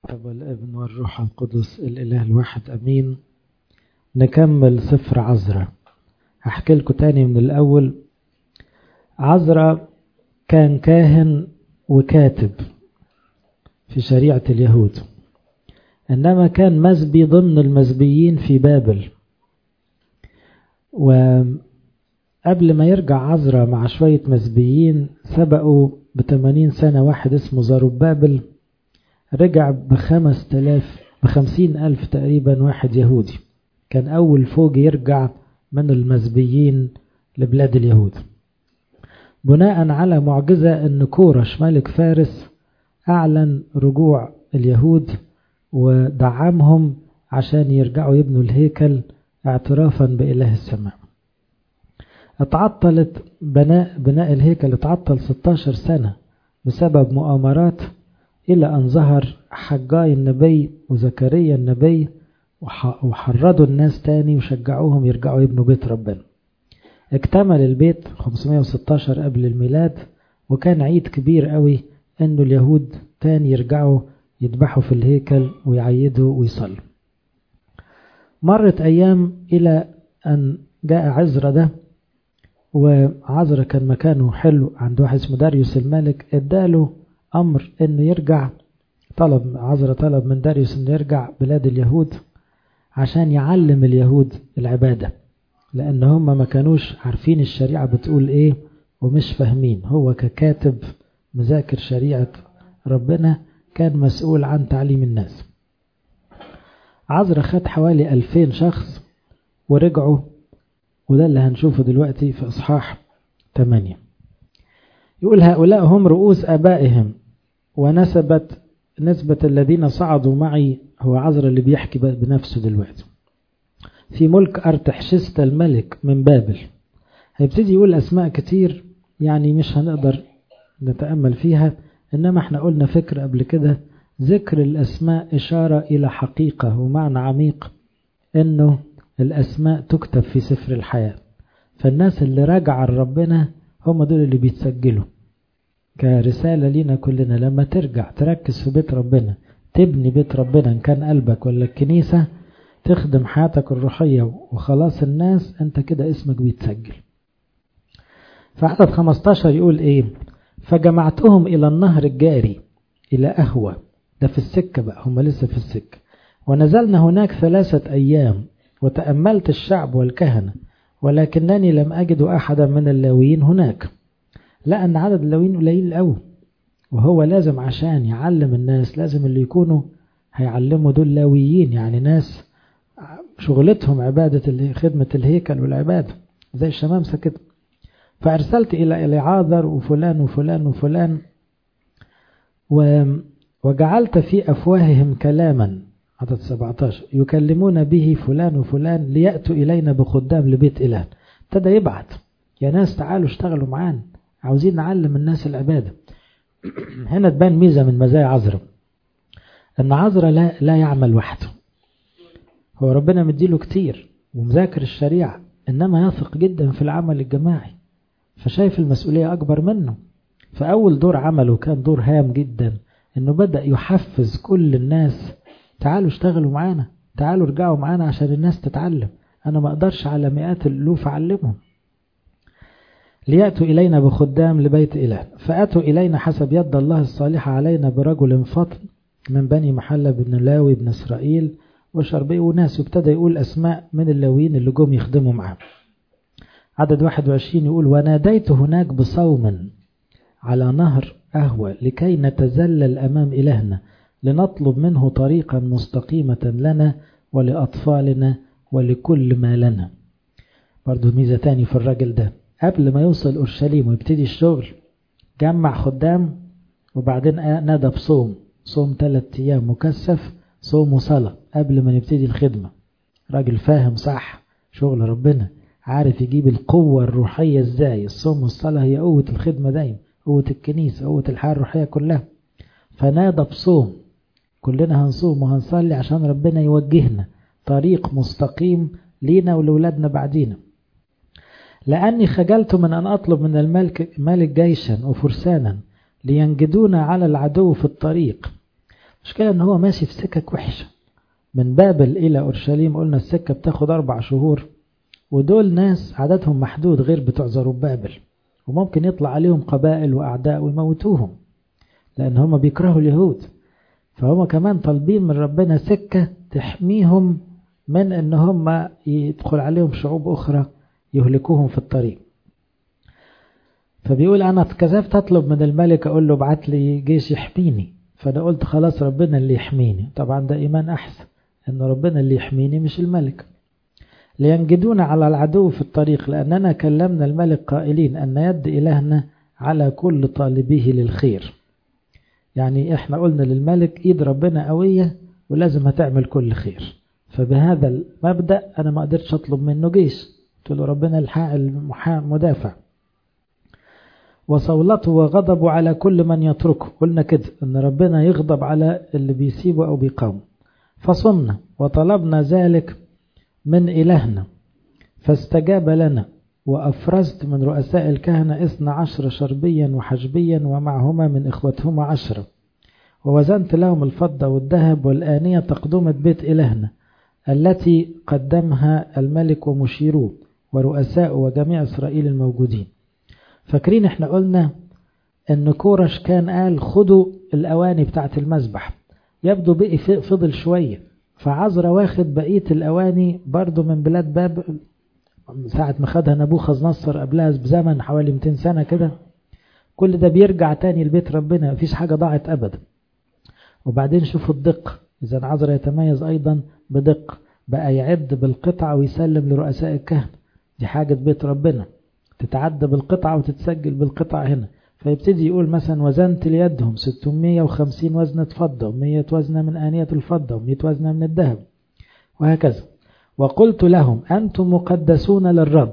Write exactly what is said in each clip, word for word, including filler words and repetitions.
الاب والابن والروح القدس الاله الواحد امين. نكمل سفر عزرا. هحكي لكم تاني من الاول. عزرا كان كاهن وكاتب في شريعة اليهود، انما كان مسبي ضمن المسبيين في بابل. وقبل ما يرجع عزرا مع شوية مسبيين سبقوا بثمانين سنة واحد اسمه زربابل، رجع بخمس تلاف بخمسين ألف تقريبا واحد يهودي. كان أول فوج يرجع من المسبيين لبلاد اليهود بناء على معجزة أن كورش ملك فارس أعلن رجوع اليهود ودعمهم عشان يرجعوا يبنوا الهيكل اعترافا بإله السماء. اتعطلت بناء, بناء الهيكل اتعطل ستاشر سنة بسبب مؤامرات، إلى أن ظهر حجاي النبي وزكريا النبي وحرضوا الناس تاني وشجعوهم يرجعوا يبنوا بيت ربنا. اكتمل البيت خمسمائة وستة عشر قبل الميلاد، وكان عيد كبير قوي أنه اليهود تاني يرجعوا يذبحوا في الهيكل ويعيدوا ويصلوا. مرت أيام إلى أن جاء عزرا ده، وعزرا كان مكانه حلو عند واحد اسمه داريوس الملك، اداله أمر أنه يرجع. طلب عزرا طلب من داريوس أنه يرجع بلاد اليهود عشان يعلم اليهود العبادة، لأن هم ما كانوش عارفين الشريعة بتقول إيه ومش فاهمين. هو ككاتب مذاكر شريعة ربنا كان مسؤول عن تعليم الناس. عزرا خد حوالي ألفين شخص ورجعوا، وده اللي هنشوفه دلوقتي في إصحاح ثمانية. يقول هؤلاء هم رؤوس آبائهم ونسبت نسبة الذين صعدوا معي. هو عزرا اللي بيحكي بنفسه دلوقتي. في ملك أرتحشست الملك من بابل. هيبتدي يقول أسماء كتير يعني مش هنقدر نتأمل فيها، إنما احنا قلنا فكرة قبل كده، ذكر الأسماء إشارة إلى حقيقة ومعنى عميق، إنه الأسماء تكتب في سفر الحياة. فالناس اللي راجعة لربنا هم دول اللي بيتسجلوا كرسالة لينا كلنا. لما ترجع تركز في بيت ربنا، تبني بيت ربنا إن كان قلبك ولا الكنيسة، تخدم حياتك الروحية وخلاص الناس، انت كده اسمك بيتسجل. فعدد خمستاشر يقول ايه؟ فجمعتهم الى النهر الجاري الى أهوى. ده في السكة بقى، هم لسه في السكة. ونزلنا هناك ثلاثة ايام وتأملت الشعب والكهنة، ولكنني لم أجد أحدا من اللاويين هناك، لأن عدد اللاويين قليل قوي، وهو لازم عشان يعلم الناس لازم اللي يكونوا هيعلموا دول لاويين، يعني ناس شغلتهم عبادة خدمة الهيكل والعبادة زي الشمامسة كده. فأرسلت إلى إليعاذر وفلان وفلان وفلان وجعلت في أفواههم كلاما، عدد سبعة عشر، يكلمون به فلان وفلان ليأتوا إلينا بخدام لبيت إله. ابتدى يبعت، يا ناس تعالوا اشتغلوا معانا، عاوزين نعلم الناس العبادة. هنا تبان ميزة من مزايا عزرا، أن عزرا لا, لا يعمل وحده. هو ربنا مديله كتير ومذاكر الشريعة، إنما يثق جدا في العمل الجماعي، فشايف المسؤولية أكبر منه. فأول دور عمله كان دور هام جدا، إنه بدأ يحفز كل الناس، تعالوا اشتغلوا معانا، تعالوا ارجعوا معانا عشان الناس تتعلم. أنا ما أقدرش على مئات الألوف أعلمهم. ليأتوا إلينا بخدام لبيت إله. فأتوا إلينا حسب يد الله الصالحة علينا برجل فطن من بني محلة بن لاوي بن إسرائيل وشربي وناس. وابتدى يقول أسماء من اللاويين اللي جم يخدموا معاه. عدد واحد وعشرين يقول وناديت هناك بصوم على نهر أهوى لكي نتزلل أمام إلهنا لنطلب منه طريقا مستقيمة لنا ولأطفالنا ولكل ما لنا. برضو ميزة تاني في الراجل ده، قبل ما يوصل أورشليم ويبتدي الشغل جمع خدام، وبعدين نادى بصوم، صوم ثلاثة أيام مكثف، صوم وصلاة قبل ما نبتدي الخدمة. راجل فاهم صح شغل ربنا، عارف يجيب القوة الروحية ازاي. الصوم والصلاة هي قوة الخدمة دايما، قوة الكنيسة، قوة الحياة الروحية كلها. فنادى بصوم، كلنا هنصوم وهنصلي عشان ربنا يوجهنا طريق مستقيم لينا ولولادنا بعدينا. لأني خجلت من أن أطلب من الملك ملك جيشا وفرسانا لينجدونا على العدو في الطريق. المشكلة ان هو ماشي في سكك وحشة. من بابل الى اورشليم قلنا السكة بتاخد اربع شهور، ودول ناس عددهم محدود غير بتوع زربابل، وممكن يطلع عليهم قبائل واعداء ويموتوهم لان هم بيكرهوا اليهود. فهم كمان طالبين من ربنا سكة تحميهم من ان هم يدخل عليهم شعوب اخرى يهلكوهم في الطريق. فبيقول انا اتكذبت اطلب من الملك اقول له ابعت لي جيش يحميني، فانا قلت خلاص ربنا اللي يحميني. طبعا ده ايمان احسن ان ربنا اللي يحميني مش الملك. لينجدون على العدو في الطريق لاننا كلمنا الملك قائلين ان يد الهنا على كل طالبيه للخير. يعني احنا قلنا للملك ايد ربنا قوية ولازم هتعمل كل خير. فبهذا المبدأ انا ما قدرتش اطلب منه جيش، قلت له ربنا الحق المدافع. وصولته وغضبه على كل من يتركه، قلنا كده ان ربنا يغضب على اللي بيسيبه او بيقاومه. فصمنا وطلبنا ذلك من إلهنا فاستجاب لنا، وأفرزت من رؤساء الكهنة اثنى عشر شربيا وحجبيا ومعهما من إخوتهما عشرة، ووزنت لهم الفضة والذهب والآنية تقدمة بيت إلهنا التي قدمها الملك ومشيروه ورؤساء وجميع إسرائيل الموجودين. فاكرين احنا قلنا ان كورش كان قال خدوا الأواني بتاعت المذبح، يبدو بقي فضل شوية، فعزرا واخد بقية الأواني برضو من بلاد بابل ساعة ما خدها نبوخذ نصر قبلها بزمن حوالي مئتين سنة كده. كل ده بيرجع تاني لبيت ربنا، مفيش حاجة ضاعت أبدا. وبعدين شوفوا الدقة، إذا عزرا يتميز أيضا بدقة، بقى يعد بالقطعة ويسلم لرؤساء الكهنة، دي حاجة بيت ربنا تتعد بالقطعة وتتسجل بالقطعة هنا. فيبتدي يقول مثلا وزنت ليدهم ستمائة وخمسين وزنة فضة ومية وزنة من آنية الفضة ومية وزنة من الذهب وهكذا. وقلت لهم أنتم مقدسون للرب.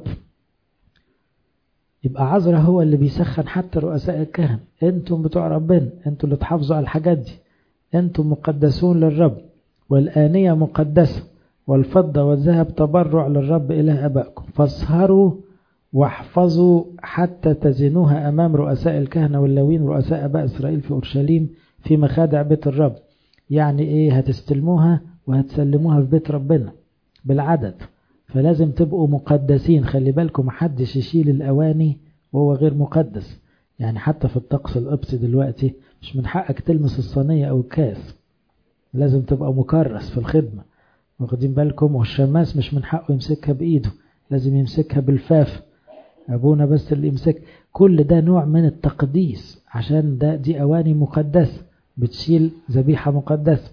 يبقى عزرا هو اللي بيسخن حتى رؤساء الكهنة، أنتم بتوع ربنا، أنتم اللي تحافظوا على الحاجات دي، أنتم مقدسون للرب، والآنية مقدسة والفضة والذهب تبرع للرب إله أبائكم، فاسهروا واحفظوا حتى تزنوها أمام رؤساء الكهنة واللاوين ورؤساء أباء إسرائيل في أورشليم في مخادع بيت الرب. يعني إيه؟ هتستلموها وهتسلموها في بيت ربنا بالعدد، فلازم تبقوا مقدسين. خلي بالكم محدش يشيل الأواني وهو غير مقدس. يعني حتى في الطقس القبطي دلوقتي مش من حقك تلمس الصينية أو الكاس، لازم تبقى مكرس في الخدمة، واخدين بالكم؟ والشماس مش من حقه يمسكها بإيده، لازم يمسكها بالفاف، أبونا بس اللي يمسك. كل ده نوع من التقديس، عشان ده دي أواني مقدسة بتشيل ذبيحة مقدسة.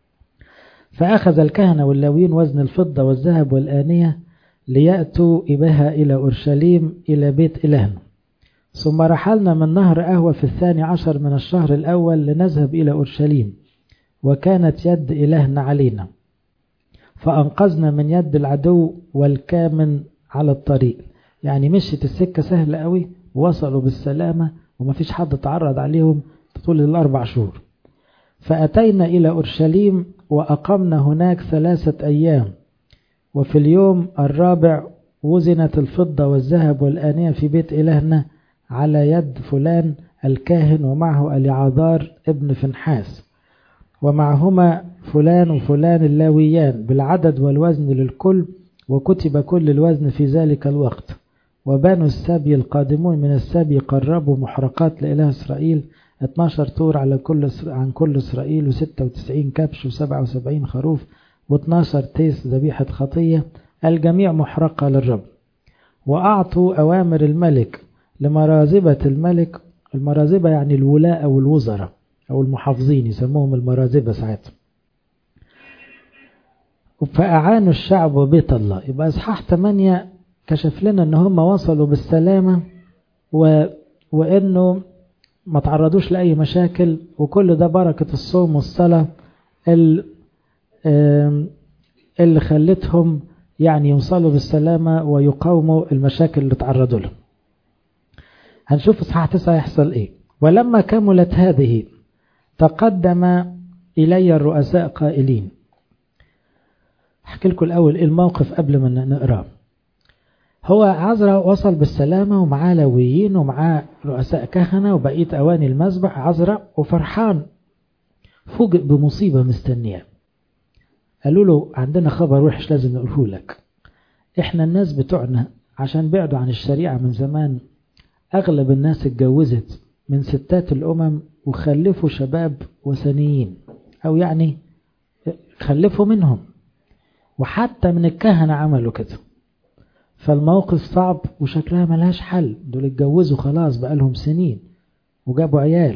فأخذ الكهنة واللاويين وزن الفضة والذهب والآنية ليأتوا بها إلى أورشليم إلى بيت إلهنا. ثم رحلنا من نهر أهوى في الثاني عشر من الشهر الأول لنذهب إلى أورشليم، وكانت يد إلهنا علينا، فأنقذنا من يد العدو والكامن على الطريق. يعني مشيت السكة سهلة قوي، وصلوا بالسلامة وما فيش حد تعرض عليهم طول الأربع شهور. فأتينا إلى أورشليم وأقمنا هناك ثلاثة أيام، وفي اليوم الرابع وزنت الفضة والذهب والآنية في بيت إلهنا على يد فلان الكاهن ومعه اليعاذار ابن فنحاس، ومعهما فلان وفلان اللاويان بالعدد والوزن للكل، وكتب كل الوزن في ذلك الوقت. وبنو السبي القادمون من السبي قربوا محرقات لإله إسرائيل اثني عشر طور على كل عن كل إسرائيل، وستة وتسعين كبش وسبعة وسبعين خروف واثني عشر تيس ذبيحة خطية، الجميع محرقة للرب. وأعطوا أوامر الملك لمرازبة الملك. المرازبة يعني الولاء أو الوزراء أو المحافظين، يسموهم المرازبة ساعات. فأعانوا الشعب وبيت الله. يبقى إصحاح ثمانية كشف لنا أن هم وصلوا بالسلامة و... وأنه ما تعرضوش لأي مشاكل، وكل ده بركة الصوم والصلاة اللي, اللي خلتهم يعني يوصلوا بالسلامة ويقاوموا المشاكل اللي تعرضوا لهم. هنشوف إصحاح تسعة يحصل إيه. ولما كملت هذه تقدم إلي الرؤساء قائلين. أحكي لكم الأول إيه الموقف قبل ما نقرأ. هو عزرا وصل بالسلامة ومعاه لاويين ومعاه رؤساء كهنة وبقية أواني المذبح عزرا وفرحان، فوجئ بمصيبة مستنية. قالوا له عندنا خبر وحش لازم نقوله لك. احنا الناس بتوعنا عشان بعدوا عن الشريعة من زمان، اغلب الناس اتجوزت من ستات الامم وخلفوا شباب وثنيين، او يعني خلفوا منهم، وحتى من الكهنة عملوا كده. فالموقف صعب وشكلها ملهاش حل، دول اتجوزوا خلاص بقالهم سنين وجابوا عيال.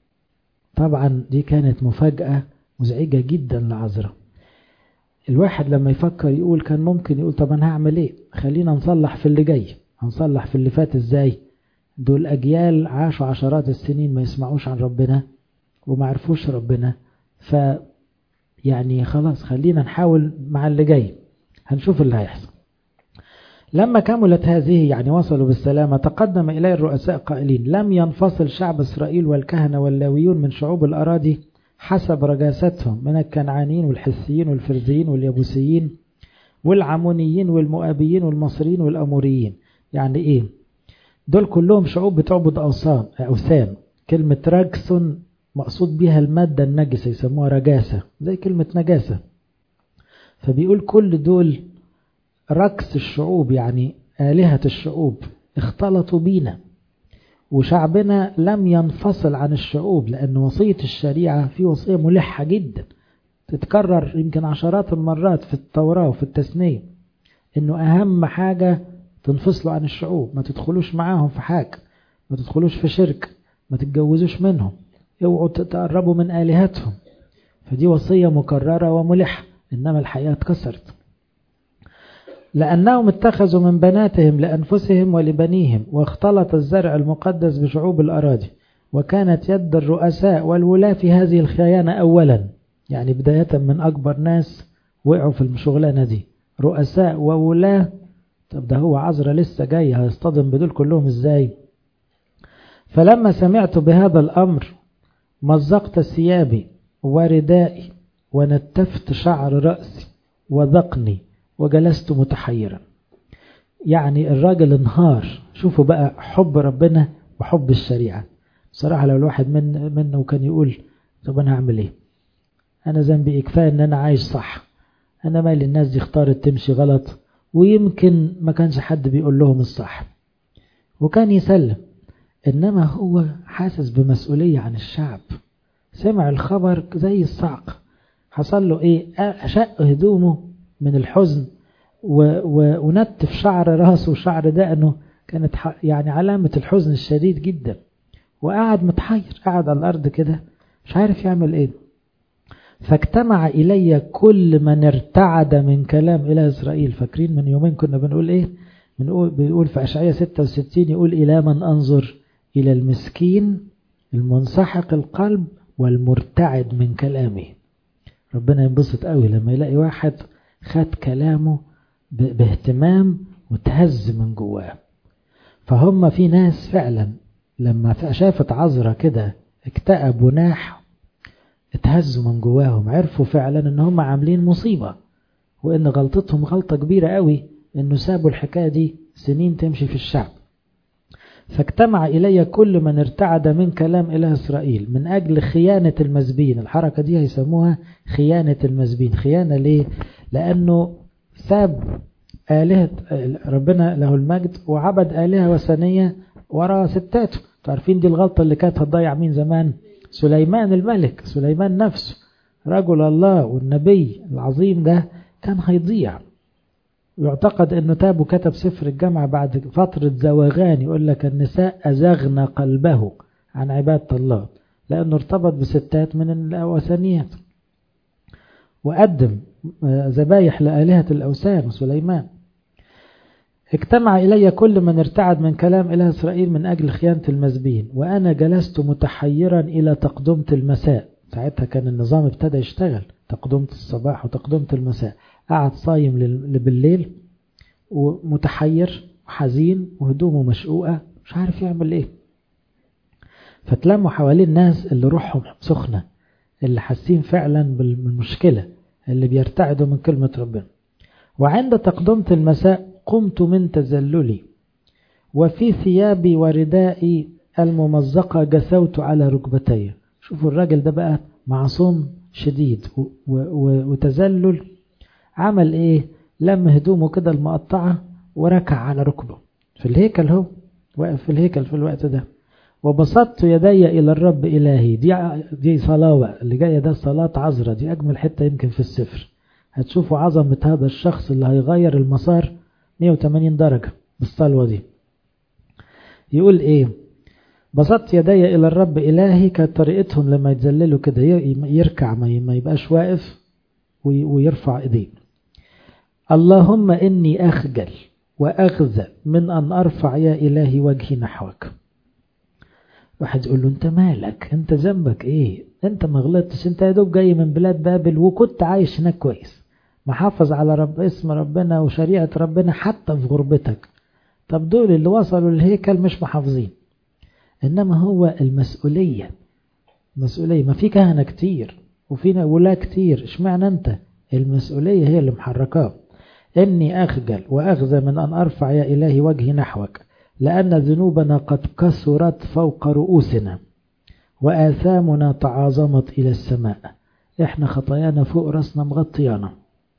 طبعا دي كانت مفاجأة مزعجة جدا لعذرا. الواحد لما يفكر يقول كان ممكن يقول طب انا هعمل ايه، خلينا نصلح في اللي جاي. هنصلح في اللي فات ازاي؟ دول اجيال عاشوا عشرات السنين ما يسمعوش عن ربنا وما عرفوش ربنا، ف يعني خلاص خلينا نحاول مع اللي جاي، هنشوف اللي هيحصل. لما كملت هذه يعني وصلوا بالسلامة، تقدم إليه الرؤساء قائلين لم ينفصل شعب إسرائيل والكهنة واللاويون من شعوب الأراضي حسب رجاستهم من الكنعانيين والحثيين والفرزيين واليبوسيين والعمونيين والمؤابيين والمصريين والأموريين. يعني إيه؟ دول كلهم شعوب بتعبد أوثان أوثان. كلمة رجس مقصود بها المادة النجسة، يسموها رجاسة زي كلمة نجاسة. فبيقول كل دول ركس الشعوب، يعني آلهة الشعوب اختلطوا بينا، وشعبنا لم ينفصل عن الشعوب، لأن وصية الشريعة في وصية ملحة جدا تتكرر يمكن عشرات المرات في التوراة وفي التثنية، إنه أهم حاجة تنفصلوا عن الشعوب، ما تدخلوش معاهم في حاجة، ما تدخلوش في شرك، ما تتجوزوش منهم، اوعوا تقربوا من آلهتهم. فدي وصية مكررة وملحة، إنما الحياة اتكسرت. لأنهم اتخذوا من بناتهم لأنفسهم ولبنيهم، واختلط الزرع المقدس بشعوب الأراضي، وكانت يد الرؤساء والولاة في هذه الخيانة أولا. يعني بداية من أكبر ناس وقعوا في الشغلانة دي رؤساء وولاة. طب ده هو عذرا لسه جاي هيصطدم بدول كلهم ازاي؟ فلما سمعت بهذا الأمر مزقت ثيابي وردائي ونتفت شعر رأسي وذقني وجلست متحيرا. يعني الراجل انهار. شوفوا بقى حب ربنا وحب الشريعة. بصراحة لو الواحد من منه كان يقول طب أنا هعمل إيه؟ أنا ذنبي إيه؟ كفاية إن أنا عايش صح، أنا مالي الناس دي اختارت تمشي غلط، ويمكن ما كانش حد بيقول لهم الصح وكان يسلم. إنما هو حاسس بمسؤولية عن الشعب، سمع الخبر زي الصعق. حصل له إيه؟ شق هدومه من الحزن و... و... ونتف شعر راسه وشعر دقنه، كانت ح... يعني علامة الحزن الشديد جدا. وقعد متحير، قعد على الأرض كده مش عارف يعمل إيه. فاجتمع إلي كل من ارتعد من كلام إله إسرائيل. فاكرين من يومين كنا بنقول إيه؟ بنقول بيقول في أشعياء ستة وستين يقول إلى من أنظر؟ إلى المسكين المنسحق القلب والمرتعد من كلامه. ربنا ينبسط قوي لما يلاقي واحد خد كلامه باهتمام وتهز من جواه. فهم في ناس فعلا لما شافت عذرا كده اكتئب وناح، اتهزوا من جواهم، عرفوا فعلا ان هم عاملين مصيبة، وان غلطتهم غلطة كبيرة قوي انه سابوا الحكاية دي سنين تمشي في الشعب. فاجتمع إلي كل من ارتعد من كلام إله إسرائيل من أجل خيانة المزبين. الحركة دي هيسموها خيانة المزبين. خيانة ليه؟ لأنه ساب آلهة ربنا له المجد وعبد آلهة وثنية وراء ستاته. تعرفين دي الغلطة اللي كانت هتضيع مين زمان؟ سليمان الملك، سليمان نفسه رجل الله والنبي العظيم ده كان هيضيع. يعتقد أنه تاب وكتب سفر الجامعة بعد فترة زواغان، يقول لك النساء أزغن قلبه عن عبادة الله لأنه ارتبط بستات من الأوثانيات وقدم ذبايح لآلهة الأوثان سليمان. اجتمع إلي كل من ارتعد من كلام إله إسرائيل من أجل خيانة المزبين، وأنا جلست متحيرا إلى تقدمة المساء. ساعتها كان النظام ابتدى يشتغل، تقدمة الصباح وتقدمة المساء. قعد صايم بالليل ومتحير وحزين وهدومه مشقوقة مش عارف يعمل ايه. فتلموا حوالين الناس اللي روحهم سخنة، اللي حاسين فعلا بالمشكلة، اللي بيرتعدوا من كلمة ربنا. وعند تقدمة المساء قمت من تزللي وفي ثيابي وردائي الممزقة جثوت على ركبتي. شوفوا الراجل ده بقى مع صوم شديد وتذلل، عمل ايه؟ لم هدومه كده المقطعة وركع على ركبه في الهيكل، هو واقف في الهيكل في الوقت ده. وبسطت يدي إلى الرب إلهي، دي دي صلاة اللي جاية، ده صلاة عذرة، دي أجمل حتة يمكن في السفر. هتشوفوا عظمة هذا الشخص اللي هيغير المسار مية وتمانين درجة بالصلوة دي. يقول إيه؟ بسطت يدي إلى الرب إلهي. كانت طريقتهم لما يتذللوا كده يركع، ما يبقاش واقف ويرفع إيديه. اللهم إني أخجل وأخذ من أن أرفع يا إلهي وجهي نحوك. واحد يقول له أنت مالك؟ أنت ذنبك إيه؟ أنت ما غلطتش، أنت يا دوب جاي من بلاد بابل وكنت عايش هناك كويس، محافظ على رب اسم ربنا وشريعة ربنا حتى في غربتك. طب دول اللي وصلوا الهيكل مش محافظين. إنما هو المسؤولية، مسؤولية. ما في كهنة كتير وفينا ولا كتير، اشمعنى أنت؟ المسؤولية هي اللي محركاه. إني أخجل وأخزى من أن أرفع يا إلهي وجهي نحوك، لأن ذنوبنا قد كثرت فوق رؤوسنا وآثامنا تعاظمت إلى السماء. إحنا خطايانا فوق رأسنا مغطيانا.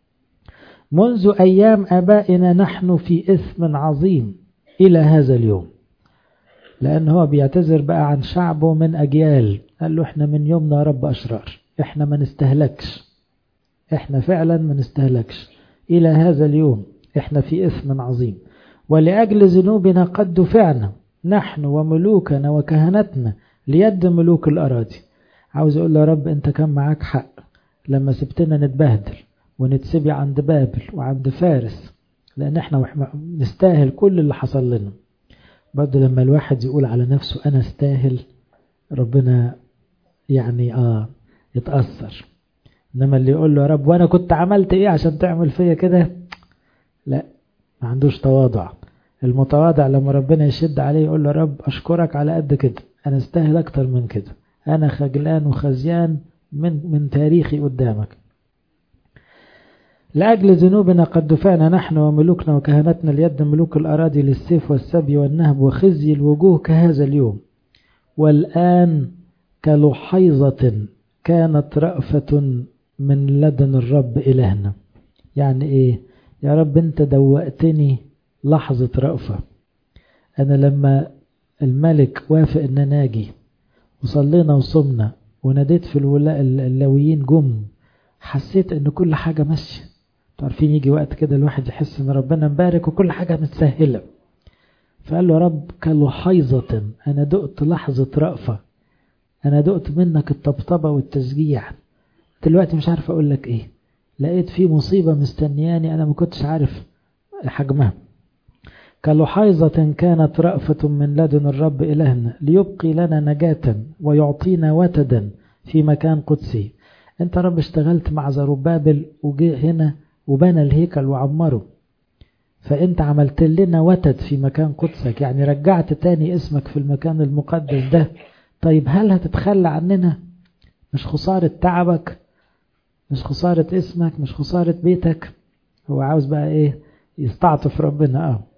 منذ أيام آبائنا نحن في إثم عظيم إلى هذا اليوم. لأن هو بيعتذر بقى عن شعبه من أجيال، قال له إحنا من يومنا يا رب أشرار، إحنا ما نستهلكش، إحنا فعلا ما نستهلكش إلى هذا اليوم، إحنا في إثم عظيم. ولأجل ذنوبنا قد دفعنا نحن وملوكنا وكهنتنا ليد ملوك الأراضي. عاوز أقول له يا رب أنت كان معاك حق لما سبتنا نتبهدل ونتسبي عند بابل وعند فارس، لأن احنا نستاهل كل اللي حصل لنا. برضه لما الواحد يقول على نفسه أنا استاهل، ربنا يعني آه يتأثر. إنما اللي يقول له يا رب وأنا كنت عملت إيه عشان تعمل فيا كده، لا، ما عندوش تواضع. المتواضع لما ربنا يشد عليه يقول له يا رب أشكرك على قد كده، أنا استاهل أكتر من كده، أنا خجلان وخزيان من من تاريخي قدامك. لأجل ذنوبنا قد دفعنا نحن وملوكنا وكهنتنا ليد ملوك الأراضي للسيف والسبي والنهب وخزي الوجوه كهذا اليوم. والآن كلحيظة كانت رأفة من لدن الرب إلهنا. يعني إيه؟ يا رب أنت دوقتني لحظة رأفة. أنا لما الملك وافق أن ناجي وصلينا وصمنا وناديت في اللاويين جم، حسيت أن كل حاجة ماشية. تعرفين يجي وقت كده الواحد يحس أن ربنا مبارك وكل حاجة متسهلة، فقال له رب كلحيظة، أنا دقت لحظة رأفة، أنا دقت منك الطبطبة والتشجيع، دلوقتي مش عارف أقول لك إيه، لقيت في مصيبة مستنياني أنا ما كنتش عارف حجمها. كلحيظة كانت رأفة من لدن الرب إلهنا ليبقي لنا نجاة ويعطينا وتدا في مكان قدسي. أنت رب اشتغلت مع زربابل وجه هنا وبنى الهيكل وعمره، فأنت عملت لنا وتد في مكان قدسك، يعني رجعت تاني اسمك في المكان المقدس ده. طيب هل هتتخلى عننا؟ مش خسارة تعبك، مش خسارة اسمك، مش خسارة بيتك. هو عاوز بقى ايه؟ يستعطف ربنا. اه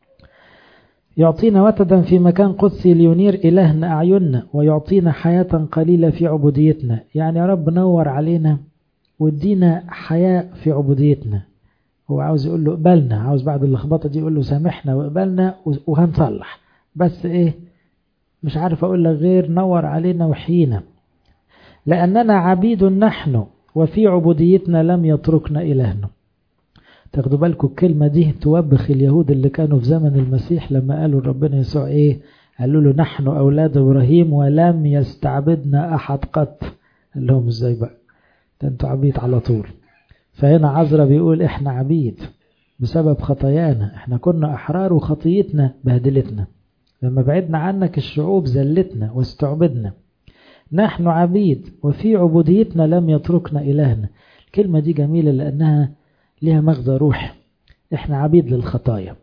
يعطينا وتدا في مكان قدسي لينير إلهنا أعيننا ويعطينا حياة قليلة في عبوديتنا. يعني يا رب نور علينا وادينا حياة في عبوديتنا. هو عاوز يقول له اقبلنا، عاوز بعد اللخبطة دي يقول له سامحنا واقبلنا وهنصلح، بس ايه؟ مش عارف اقول لك غير نور علينا وحينا. لأننا عبيد نحن وفي عبوديتنا لم يتركنا إلهنا. تاخدوا بالكم الكلمة دي توبخ اليهود اللي كانوا في زمن المسيح لما قالوا ربنا يسوع ايه؟ قالوا له نحن أولاد إبراهيم ولم يستعبدنا أحد قط. قال لهم ازاي بقى؟ ده انتوا عبيد على طول. فهنا عزرا بيقول احنا عبيد بسبب خطايانا، احنا كنا أحرار وخطيتنا بهدلتنا، لما بعدنا عنك الشعوب زلتنا واستعبدنا. نحن عبيد وفي عبوديتنا لم يتركنا إلهنا. الكلمة دي جميلة لأنها لها مغزى روحي. احنا عبيد للخطايا،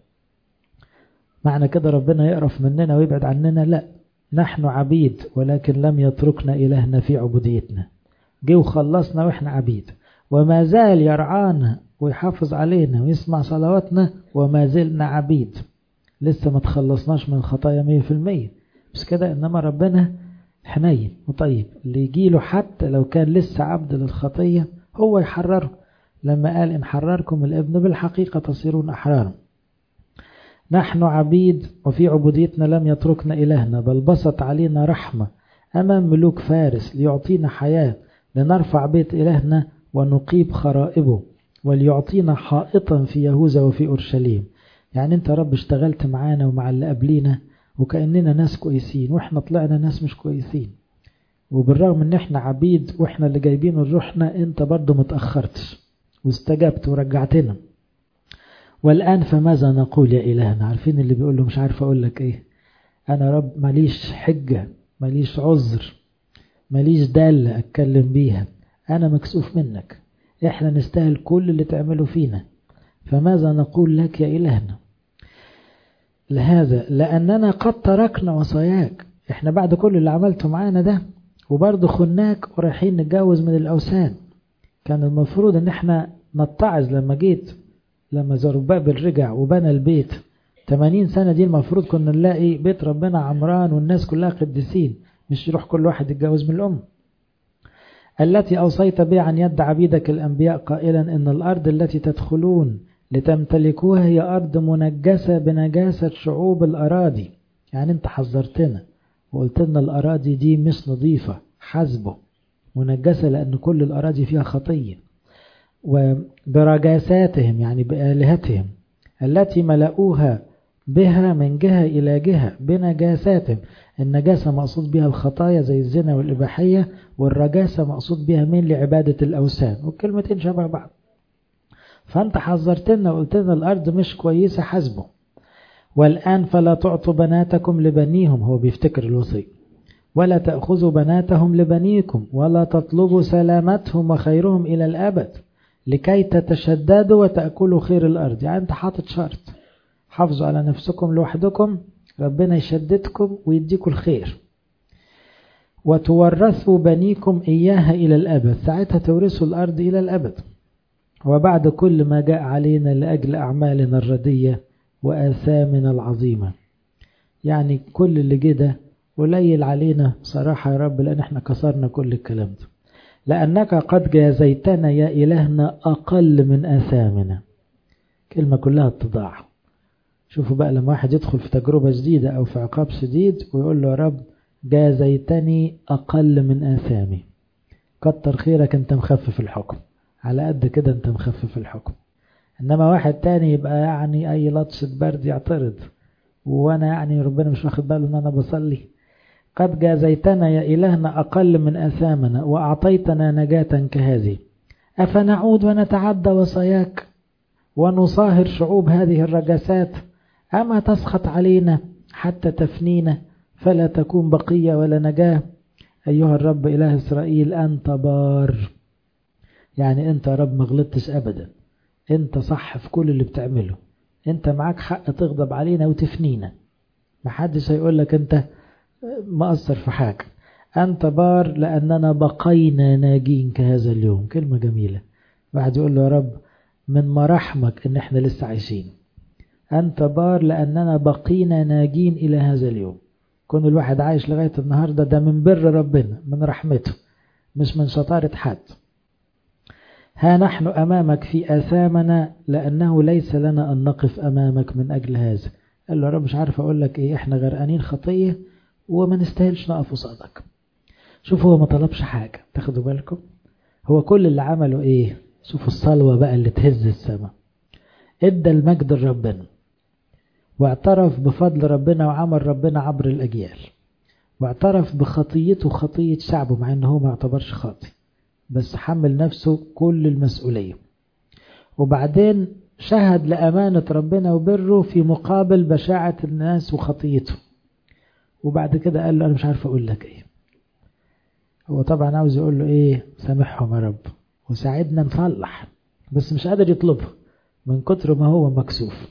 معنى كده ربنا يقرف مننا ويبعد عننا؟ لا، نحن عبيد ولكن لم يتركنا إلهنا في عبوديتنا. جه وخلصنا واحنا عبيد، وما زال يرعانا ويحافظ علينا ويسمع صلواتنا وما زلنا عبيد. لسه ما تخلصناش من الخطايا مية في المية، بس كده. إنما ربنا حنين وطيب، اللي يجيله حتى لو كان لسه عبد للخطية هو يحرره، لما قال إن حرركم الابن بالحقيقة تصيرون أحرارا. نحن عبيد وفي عبوديتنا لم يتركنا إلهنا، بل بسط علينا رحمة أمام ملوك فارس ليعطينا حياة، لنرفع بيت إلهنا ونقيب خرائبه، وليعطينا حائطا في يهوذا وفي أورشليم. يعني أنت رب اشتغلت معانا ومع اللي قبلينا وكأننا ناس كويسين، وإحنا طلعنا ناس مش كويسين، وبالرغم ان احنا عبيد واحنا اللي جايبين روحنا، انت برضو متأخرتش واستجبت ورجعتنا. والآن فماذا نقول يا إلهنا؟ عارفين اللي بيقول له مش عارف أقول لك إيه، أنا رب ماليش حجة، ماليش عذر، ماليش دالة أتكلم بيها، أنا مكسوف منك، إحنا نستاهل كل اللي تعمله فينا، فماذا نقول لك يا إلهنا؟ لهذا لأننا قد تركنا وصاياك، إحنا بعد كل اللي عملته معانا ده وبرضه خناك ورايحين نتجوز من الأوثان. كان المفروض ان احنا نتعظ لما جيت، لما زربابل رجع وبنى البيت ثمانين سنة دي، المفروض كنا نلاقي بيت ربنا عمران والناس كلها قديسين، مش يروح كل واحد يتجوز من الأم. التي أوصيت بها عن يد عبيدك الأنبياء قائلا إن الأرض التي تدخلون لتمتلكوها هي أرض منجسة بنجاسة شعوب الأراضي. يعني انت حذرتنا وقلت لنا الأراضي دي مش نظيفة، حسبه منجسة لأن كل الأراضي فيها خطية. وبرجاساتهم يعني بآلهتهم التي ملأوها بها من جهة إلى جهة بنجاساتهم. النجاسة مقصود بها الخطايا زي الزنا والإباحية، والرجاسة مقصود بها من لعبادة الأوثان، والكلمتين شبه بعض. فأنت حذرتنا وقلت لنا الأرض مش كويسة، حسبه. والآن فلا تعطوا بناتكم لبنيهم، هو بيفتكر الوصي، ولا تأخذوا بناتهم لبنيكم، ولا تطلبوا سلامتهم وخيرهم إلى الأبد، لكي تتشددوا وتأكلوا خير الأرض. يعني أنت حاطط شرط، حافظوا على نفسكم لوحدكم، ربنا يشددكم ويديكم الخير. وتورثوا بنيكم إياها إلى الأبد، ساعتها تورثوا الأرض إلى الأبد. وبعد كل ما جاء علينا لأجل أعمالنا الردية وآثامنا العظيمة. يعني كل اللي جه قليل علينا بصراحة يا رب، لأن احنا كسرنا كل الكلام ده. لأنك قد جازيتنا يا إلهنا أقل من آثامنا. كلمة كلها اتضاع. شوفوا بقى لما واحد يدخل في تجربة جديدة أو في عقاب شديد ويقول له يا رب جازيتني أقل من آثامي، كتر خيرك أنت مخفف الحكم، على قد كده أنت مخفف الحكم. إنما واحد تاني يبقى يعني أي لطشة برد يعترض، وأنا يعني ربنا مش واخد باله أن أنا بصلي. قد جازيتنا يا إلهنا أقل من آثامنا وأعطيتنا نجاة كهذه، أفنعود ونتعدى وصاياك ونصاهر شعوب هذه الرجاسات؟ أما تسخط علينا حتى تفنينا فلا تكون بقية ولا نجاة؟ أيها الرب إله إسرائيل أنت بار، يعني أنت رب ما غلطتش أبدا، أنت صح في كل اللي بتعمله، أنت معاك حق تغضب علينا وتفنينا، محدش هيقول لك أنت مقصر في حاجة. أنت بار لأننا بقينا ناجين كهذا اليوم. كلمة جميلة، واحد يقول له يا رب من مراحمك إن احنا لسه عايشين. أنت بار لأننا بقينا ناجين إلى هذا اليوم. كون الواحد عايش لغاية النهاردة ده من بر ربنا، من رحمته، مش من شطارة حد. ها نحن أمامك في آثامنا لأنه ليس لنا أن نقف أمامك من أجل هذا. قال له يا رب مش عارف أقول لك إيه، إحنا غرقانين خطية وما نستاهلش نقف قصادك. شوفوا هو ما طلبش حاجة، تاخدوا بالكم هو كل اللي عمله إيه؟ شوفوا الصلوة بقى اللي تهز السماء. ادى المجد لربنا واعترف بفضل ربنا وعمل ربنا عبر الأجيال، واعترف بخطيته خطية شعبه مع أنه ما اعتبرش خاطئ، بس حمل نفسه كل المسؤولية. وبعدين شهد لأمانة ربنا وبره في مقابل بشاعة الناس وخطيته. وبعد كده قال له أنا مش عارف أقول لك إيه. هو طبعا عاوز يقول له إيه؟ سامحهم يا رب وساعدنا نصلح، بس مش قادر يطلبه من كتر ما هو مكسوف.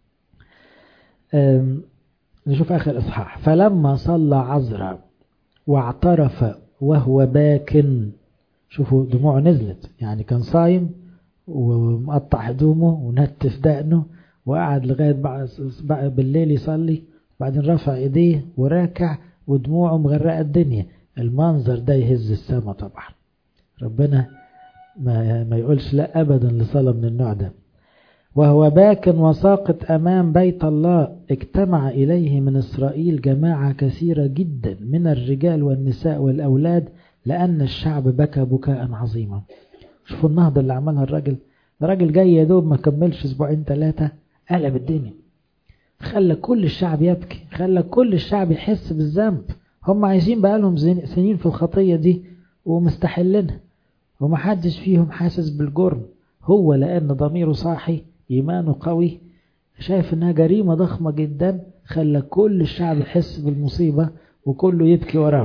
نشوف آخر إصحاح. فلما صلى عذرا واعترف وهو باكن، شوفوا دموعه نزلت، يعني كان صايم ومقطع هدومه ونتف دقنه وقعد لغاية بعد بالليل يصلي، بعدين رفع ايديه وراكع ودموعه مغرقة الدنيا. المنظر ده يهز السماء طبعا. ربنا ما, ما يقولش لا أبدا لصلاة من النوع ده. وهو باك وساقط أمام بيت الله اجتمع إليه من إسرائيل جماعة كثيرة جدا من الرجال والنساء والأولاد لأن الشعب بكى بكاء عظيما. شوفوا النهضة اللي عملها الراجل. الراجل جاي يا دوب ما كملش اسبوعين ثلاثة قلب الدنيا، خلى كل الشعب يبكي، خلى كل الشعب يحس بالذنب. هم عايشين بقالهم سنين في الخطية دي ومستحلينها ومحدش فيهم حاسس بالجرم. هو لأن ضميره صاحي إيمانه قوي شايف انها جريمة ضخمة جدا، خلى كل الشعب يحس بالمصيبة وكله يبكي وراه.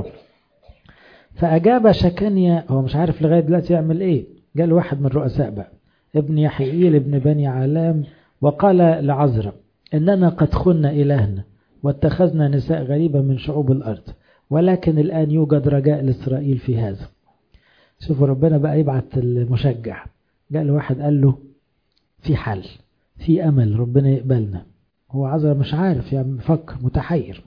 فأجاب شكنيا، هو مش عارف لغاية دلوقتي يعمل ايه. قال واحد من الرؤساء بقى ابن يحييل ابن بني علام وقال لعزرا إننا قد خنا إلهنا واتخذنا نساء غريبة من شعوب الأرض، ولكن الآن يوجد رجاء لإسرائيل في هذا. شوفوا ربنا بقى يبعت المشجع. قال واحد قال له في حل، في أمل، ربنا يقبلنا. هو عزرا مش عارف يعني، مفكر متحير.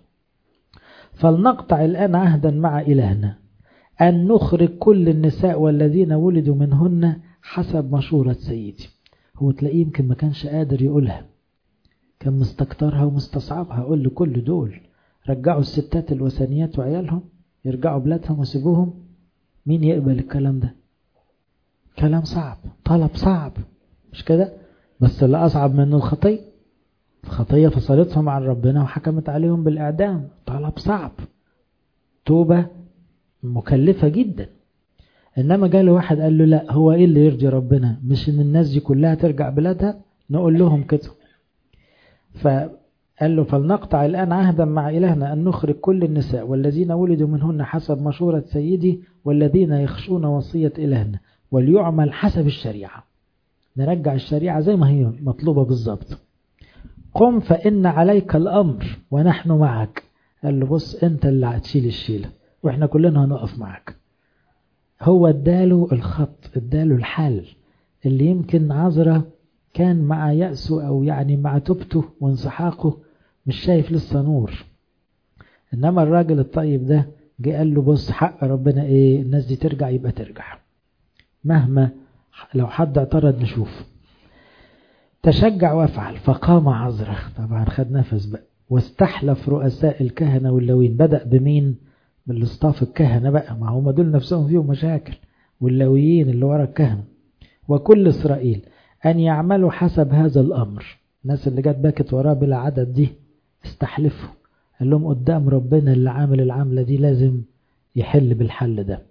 فلنقطع الآن عهدا مع إلهنا أن نخرج كل النساء والذين ولدوا منهن حسب مشورة سيدي. هو تلاقيه يمكن ما كانش قادر يقولها، كان مستكترها ومستصعبها. قول له كل دول رجعوا الستات الوثنيات وعيالهم، يرجعوا بلادهم وسيبوهم. مين يقبل الكلام ده؟ كلام صعب، طلب صعب، مش كده؟ بس اللي أصعب منه الخطية. الخطية فصلتهم عن ربنا وحكمت عليهم بالإعدام. طلب صعب، توبة مكلفة جدا. إنما جاله واحد قال له لا، هو إيه اللي يرضي ربنا؟ مش إن الناس دي كلها ترجع بلادها؟ نقول لهم كده. فقال له فلنقطع الآن عهدا مع إلهنا أن نخرج كل النساء والذين ولدوا منهن حسب مشورة سيدي والذين يخشون وصية إلهنا، وليعمل حسب الشريعة. نرجع الشريعة زي ما هي مطلوبة بالضبط. قم فإن عليك الأمر ونحن معك. قال له بص أنت اللي هتشيل الشيلة وإحنا كلنا هنقف معك. هو اداله الخط، اداله الحل اللي يمكن عذرا كان مع يأسه أو يعني مع توبته وانسحاقه مش شايف لسه نور. إنما الراجل الطيب ده جه قال له بص حق ربنا إيه، الناس دي ترجع يبقى ترجع مهما لو حد اعترض نشوف. تشجع وافعل. فقام عذرا، طبعا خد نفس بقى، واستحلف رؤساء الكهنة واللويين. بدأ بمين؟ بالاصطاف الكهنة بقى، ما هم دول نفسهم فيهم مشاكل، واللويين اللي ورا الكهنة، وكل إسرائيل أن يعملوا حسب هذا الأمر. الناس اللي جت باكت وراه بلا عدد دي استحلفوا، قال لهم قدام ربنا اللي عامل العملة دي لازم يحل بالحل ده.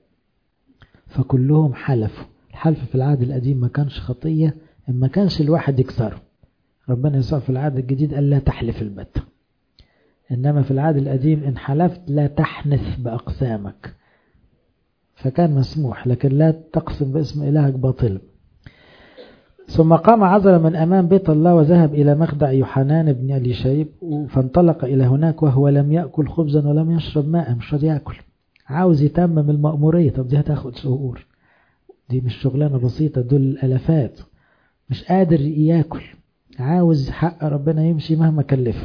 فكلهم حلفوا. الحلف في العهد القديم ما كانش خطية، ما كانش الواحد يكسره. ربنا يسوع في العهد الجديد قال لا تحلف البتة، إنما في العهد القديم إن حلفت لا تحنث بأقسامك، فكان مسموح، لكن لا تقسم باسم إلهك باطل. ثم قام عذرا من أمام بيت الله وذهب إلى مخدع يوحنان بن أليشايب، فانطلق إلى هناك وهو لم يأكل خبزا ولم يشرب ماء. مش راضي يأكل، عاوز يتمم المأمورية. طب دي هتاخد شهور، دي مش شغلانة بسيطة، دول الألفات. مش قادر يأكل، عاوز حق ربنا يمشي مهما كلفه،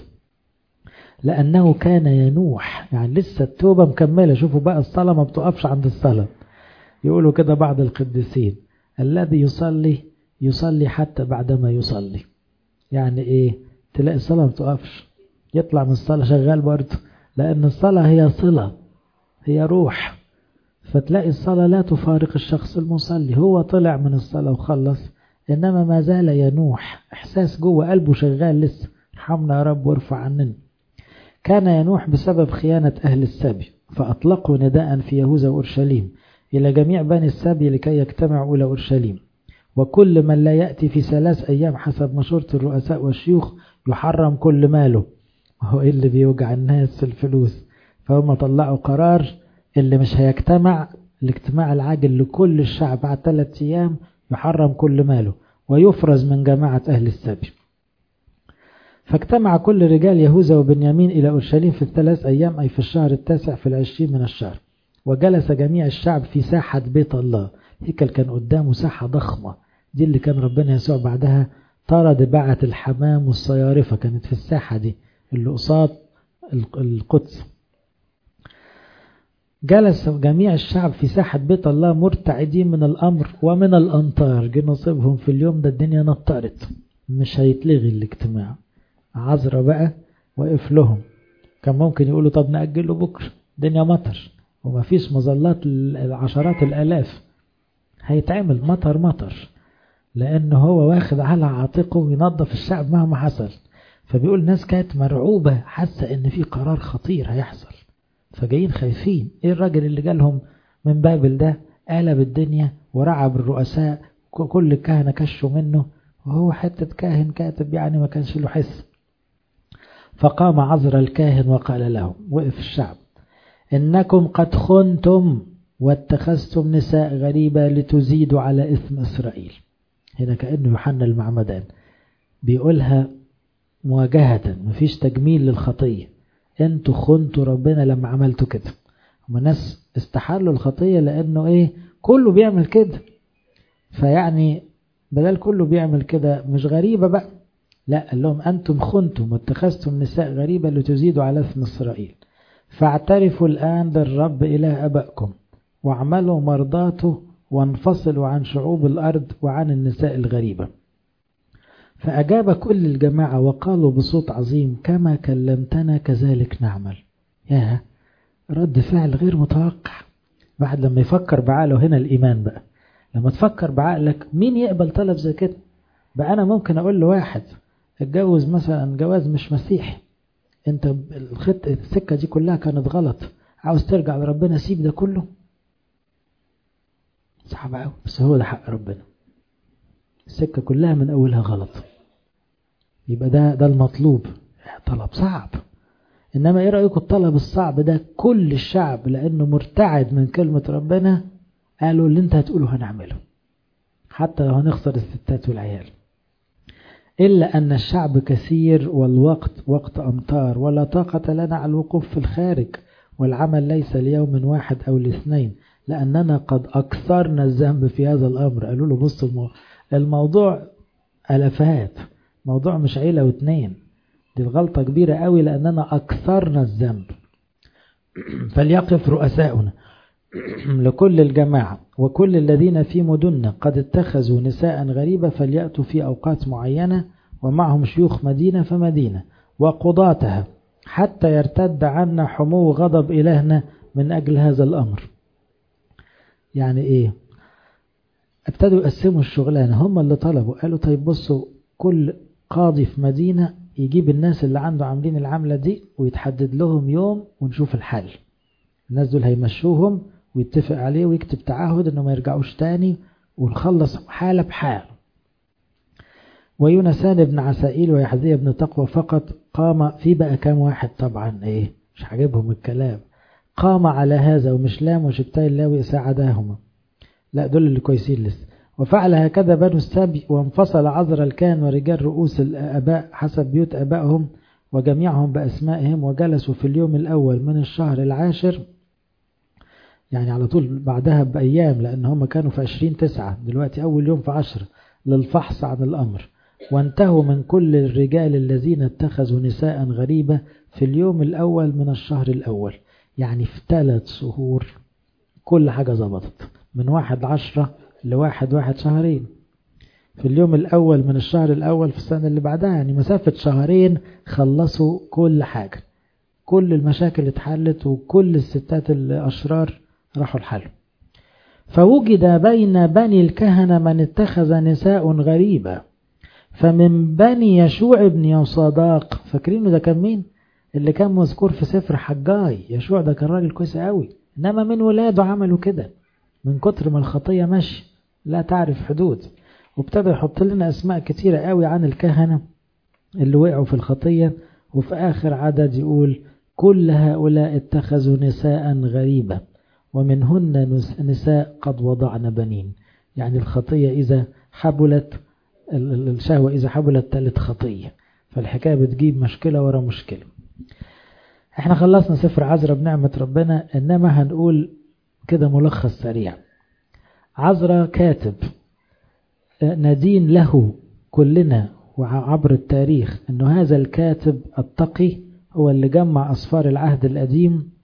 لأنه كان ينوح. يعني لسه التوبة مكملة. شوفوا بقى الصلاة ما بتقفش عند الصلاة. يقولوا كده بعض القديسين الذي يصلي يصلي حتى بعدما يصلي. يعني ايه؟ تلاقي الصلاة ما بتقفش، يطلع من الصلاة شغال برضه، لأن الصلاة هي صلة، هي روح. فتلاقي الصلاة لا تفارق الشخص المصلي. هو طلع من الصلاة وخلص، إنما ما زال ينوح، إحساس جوه قلبه شغال لسه. ارحمنا يا رب وارفع عننا. كان ينوح بسبب خيانة أهل السبي، فأطلقوا نداء في يهوذا وأورشليم إلى جميع بني السبي لكي يجتمعوا إلى أورشليم، وكل من لا يأتي في ثلاث أيام حسب مشورة الرؤساء والشيوخ يحرم كل ماله. وهو إيه اللي بيوجع الناس؟ الفلوس. فهم طلعوا قرار اللي مش هيجتمع الاجتماع العاجل لكل الشعب بعد ثلاث أيام يحرم كل ماله ويفرز من جماعة أهل السبي. فاجتمع كل رجال يهوذا وبنيامين إلى أورشليم في الثلاث أيام، أي في الشهر التاسع في العشرين من الشهر. وجلس جميع الشعب في ساحة بيت الله. هيكل كان قدامه ساحة ضخمة، دي اللي كان ربنا يسوع بعدها طرد بعة الحمام والصيارفة، كانت في الساحة دي اللي قصاد القدس. جلس جميع الشعب في ساحة بيت الله مرتعدين من الأمر ومن الأمطار. جه نصيبهم في اليوم ده الدنيا نطرت، مش هيتلغي الاجتماع. عذرا بقى وقف لهم. كان ممكن يقولوا طب نأجله بكرة، الدنيا مطر وما فيش مظلات العشرات الآلاف، هيتعمل مطر مطر، لأنه هو واخد على عاتقه ينظف الشعب مهما حصل. فبيقول ناس كانت مرعوبة، حاسة ان في قرار خطير هيحصل، فجايين خايفين. ايه الراجل اللي جالهم من بابل ده قلب الدنيا ورعب الرؤساء، كل الكهنة كشوا منه، وهو حتة كاهن كاتب يعني ما كانش له حس. فقام عذرا الكاهن وقال لهم، وقف الشعب، إنكم قد خنتم واتخذتم نساء غريبة لتزيدوا على إثم إسرائيل. هنا كأنه يوحنا المعمدان بيقولها مواجهة، مفيش تجميل للخطية. انتوا خنتوا ربنا لما عملتوا كده. هم ناس استحلوا الخطية لأنه ايه، كله بيعمل كده، فيعني بدل كله بيعمل كده مش غريبة بقى، لا، قال لهم أنتم خنتم واتخذتم نساء غريبة لتزيدوا على إثم إسرائيل، فاعترفوا الآن بالرب إله أبائكم واعملوا مرضاته وانفصلوا عن شعوب الأرض وعن النساء الغريبة. فأجاب كل الجماعة وقالوا بصوت عظيم، كما كلمتنا كذلك نعمل. ياه، رد فعل غير متوقع. بعد لما يفكر بعقله، هنا الإيمان بقى، لما تفكر بعقلك مين يقبل طلب زي كده؟ بقى أنا ممكن أقول لواحد اتجوز مثلا جواز مش مسيحي، انت الخط السكة دي كلها كانت غلط، عاوز ترجع لربنا سيب ده كله؟ صعب قوي، بس هو ده حق ربنا، السكة كلها من أولها غلط، يبقى ده ده المطلوب، طلب صعب. إنما إيه رأيكم الطلب الصعب ده؟ كل الشعب لأنه مرتعد من كلمة ربنا قالوا اللي انت هتقوله هنعمله، حتى لو هنخسر الستات والعيال. إلا أن الشعب كثير والوقت وقت أمطار، ولا طاقة لنا على الوقوف في الخارج، والعمل ليس ليوم واحد أو لاثنين، لأننا قد أكثرنا الذنب في هذا الأمر. قالوا له بص، الموضوع ألفات، موضوع مش عيلة واثنين، دي الغلطة كبيرة قوي لأننا أكثرنا الذنب. فليقف رؤساؤنا لكل الجماعة وكل الذين في مدننا قد اتخذوا نساء غريبة فليأتوا في أوقات معينة، ومعهم شيوخ مدينة فمدينة وقضاتها، حتى يرتد عنا حمو غضب إلهنا من أجل هذا الأمر. يعني إيه؟ ابتدوا يقسموا الشغلانة، هم اللي طلبوا، قالوا طيب بصوا، كل قاضي في مدينة يجيب الناس اللي عنده عاملين العملة دي ويتحدد لهم يوم ونشوف الحل. الناس دول هيمشوهم ويتفق عليه ويكتب تعهد انه ما يرجعوش تاني، ونخلص حالة بحال. ويونسان بن عسائيل ويحذية بن تقوى فقط قام في بقى كام واحد، طبعا ايه مش عاجبهم الكلام، قام على هذا، ومش لام وشبتاي اللاوي ساعداهما، لا دول اللي كويسين لسه. وفعل هكذا بنو السبي، وانفصل عذر الكان ورجال رؤوس الآباء حسب بيوت آبائهم وجميعهم بأسمائهم، وجلسوا في اليوم الأول من الشهر العاشر، يعني على طول بعدها بأيام، لأن هم كانوا في عشرين تسعة، دلوقتي أول يوم في عشر، للفحص عن الأمر. وانتهوا من كل الرجال الذين اتخذوا نساء غريبة في اليوم الأول من الشهر الأول، يعني في ثلاث شهور كل حاجة ظبطت، من واحد عشرة لواحد واحد شهرين، في اليوم الأول من الشهر الأول في السنة اللي بعدها، يعني مسافة شهرين خلصوا كل حاجة، كل المشاكل اتحلت وكل الستات الأشرار راحوا الحل. فوجد بين بني الكهنة من اتخذ نساء غريبة، فمن بني يشوع بن يوصاداق، فاكرينه ده كان مين؟ اللي كان مذكور في سفر حجاي. يشوع ده كان راجل كويس قوي، إنما من ولاده عملوا كده من كتر ما الخطية ماشي لا تعرف حدود. وابتدى يحط لنا أسماء كتيرة قوي عن الكهنة اللي وقعوا في الخطية، وفي آخر عدد يقول كل هؤلاء اتخذوا نساء غريبة ومنهن نساء قد وضعن بنين. يعني الخطية إذا حبلت، الشهوة إذا حبلت تلت خطية، فالحكاية بتجيب مشكلة ورا مشكلة. احنا خلصنا سفر عذرا بنعمة ربنا، إنما هنقول كده ملخص سريع. عذرا كاتب ندين له كلنا وعبر التاريخ أنه هذا الكاتب التقي هو اللي جمع أسفار العهد القديم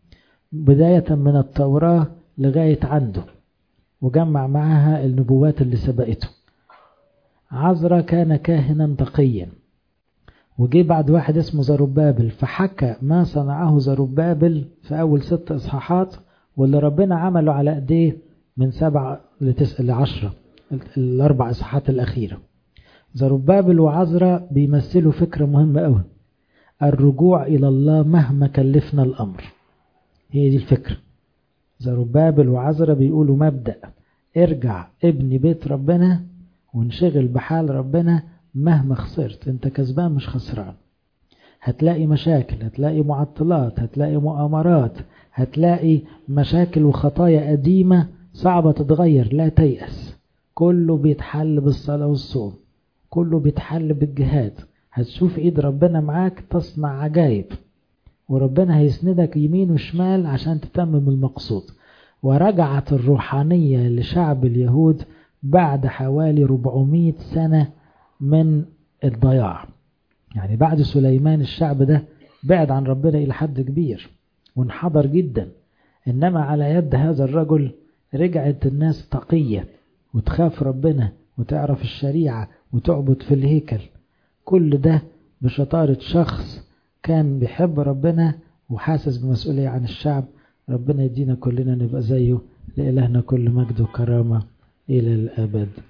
بداية من التوراة لغاية عنده، وجمع معها النبوات اللي سبقته. عزرا كان كاهنا تقيا، وجي بعد واحد اسمه زربابل فحكى ما صنعه زربابل في أول ست إصحاحات، واللي ربنا عمله على أيديه من سبعة لتسعة لعشرة، الأربع إصحاحات الأخيرة. زربابل وعزرا بيمثلوا فكرة مهمة أوي، الرجوع إلى الله مهما كلفنا الأمر. هي دي الفكرة. زربابل وعزرا بيقولوا مبدأ ارجع ابني بيت ربنا ونشغل بحال ربنا مهما خسرت. انت كسبان مش خسران. هتلاقي مشاكل، هتلاقي معطلات، هتلاقي مؤامرات، هتلاقي مشاكل وخطايا قديمة صعبة تتغير، لا تيأس. كله بيتحل بالصلاة والصوم، كله بيتحل بالجهاد. هتشوف ايد ربنا معاك تصنع عجائب، وربنا هيسندك يمين وشمال عشان تتمم المقصود. ورجعت الروحانية لشعب اليهود بعد حوالي أربعمائة سنة من الضياع. يعني بعد سليمان الشعب ده بعد عن ربنا إلى حد كبير وانحدر جدا، إنما على يد هذا الرجل رجعت الناس تقية وتخاف ربنا وتعرف الشريعة وتعبد في الهيكل. كل ده بشطارة شخص كان بيحب ربنا وحاسس بمسؤولية عن الشعب. ربنا يدينا كلنا نبقى زيه. لإلهنا كل مجد وكرامة إلى الأبد.